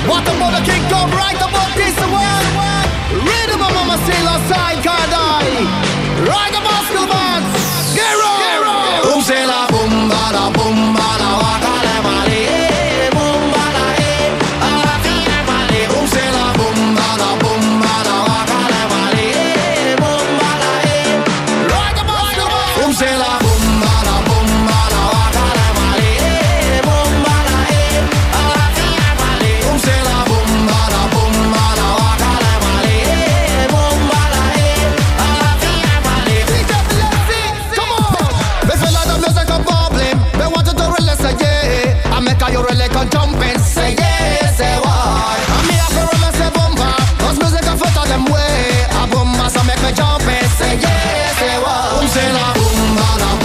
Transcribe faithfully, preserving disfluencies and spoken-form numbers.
What about the king come right about this one? Rhythm of mama still outside can't die. Right about school bands. Get right. Boom say la boom ba la boom ba la waka le mali. Boom ba la eh. Ala fina mali. Boom say la boom ba la boom ba la waka le mali. Boom ba la eh. Right about school bands. Boom say la boom ba la boom ba la waka le mali. Boom ba la eh. Ala fina mali. Boom say la boom ba la boom ba la waka le mali. Boom ba la eh. Ala fina mali. Come on. They feel like the music a bubbling. They want you to release say yeah. I make a you really can jump and say yeah, say why. And me have to release say bumper. Cause music a foot on them way. A bumper so make me jump and say yeah, say why. Boom say la boom ba la